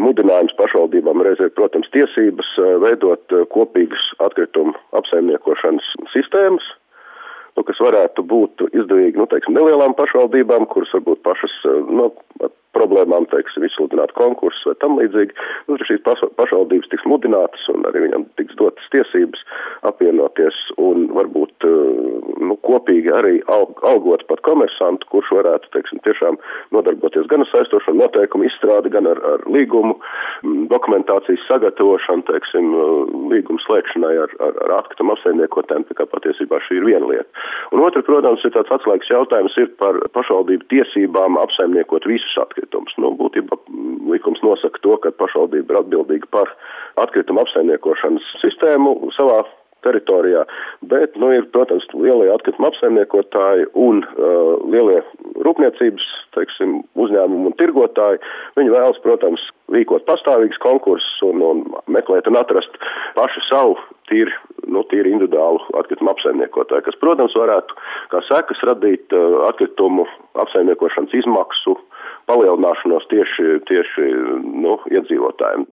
mudinājums pašvaldībām reizē, protams, tiesības veidot kopīgas atkritumu apsaimniekošanas sistēmas, kas varētu būt izdevīgi, nelielām pašvaldībām, kuras varbūt pašas, problēmām, izsludināt konkursus vai tam līdzīgi. Šīs pašvaldības tiks mudinātas un arī viņam tiks dotas tiesības apvienoties un varbūt, kopīgi arī algot pat komersantu, kurš varētu, tiešām nodarboties gan ar saistošo noteikumu izstrādi, gan ar līgumu, dokumentācijas sagatavošanu, līgumu slēgšanai ar atkritumu apsaimniekotājiem, tā kā patiesībā šī ir viena lieta. Un otra, protams, ir tāds atslēgas jautājums ir par pašvaldību tiesībām apsaimniekot visus atkritumus. Būtībā likums nosaka to, ka pašvaldība ir atbildīga par atkritumu apsaimniekošanas sistēmu savā teritorijā, bet, ir, protams, lielie atkrituma apsaimniekotāji un lielie rūpniecības, uzņēmumi un tirgotāji, viņi vēlas, protams, rīkot pastāvīgus konkursus un meklēt un atrast paši savu tīri individuālu atkritumu apsaimniekotāju, kas, protams, varētu kā sekas radīt atkritumu apsaimniekošanas izmaksu palielināšanos tieši iedzīvotājiem.